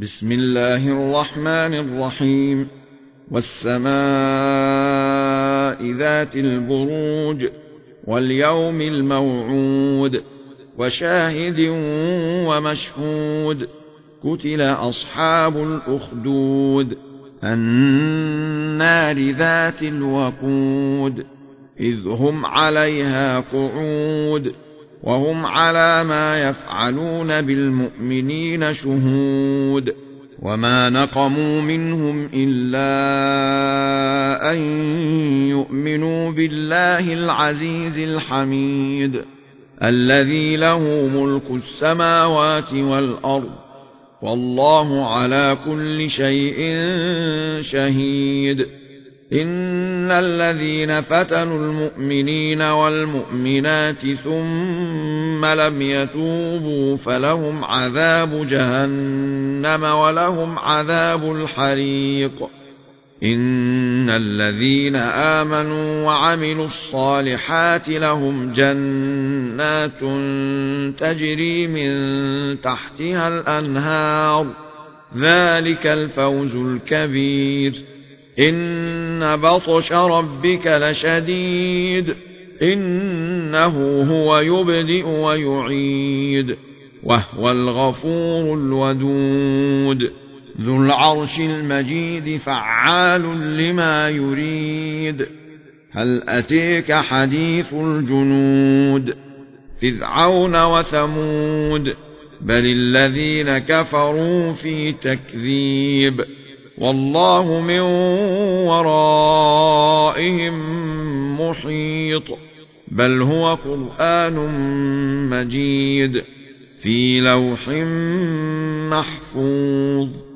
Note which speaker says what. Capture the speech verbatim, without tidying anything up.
Speaker 1: بسم الله الرحمن الرحيم. والسماء ذات البروج واليوم الموعود وشاهد ومشهود قتل أصحاب الأخدود النار ذات الوقود إذ هم عليها قعود وهم على ما يفعلون بالمؤمنين شهود وما نقموا منهم إلا أن يؤمنوا بالله العزيز الحميد الذي له ملك السماوات والأرض والله على كل شيء شهيد. إن الذين فتنوا المؤمنين والمؤمنات ثم لم يتوبوا فلهم عذاب جهنم ولهم عذاب الحريق. إن الذين آمنوا وعملوا الصالحات لهم جنات تجري من تحتها الأنهار ذلك الفوز الكبير. إن بطش ربك لشديد إنه هو يبدئ ويعيد وهو الغفور الودود ذو العرش المجيد فعال لما يريد. هل أتيك حديث الجنود فرعون وثمود بل الذين كفروا في تكذيب والله من ورائهم محيط بل هو قرآن مجيد في لوح محفوظ.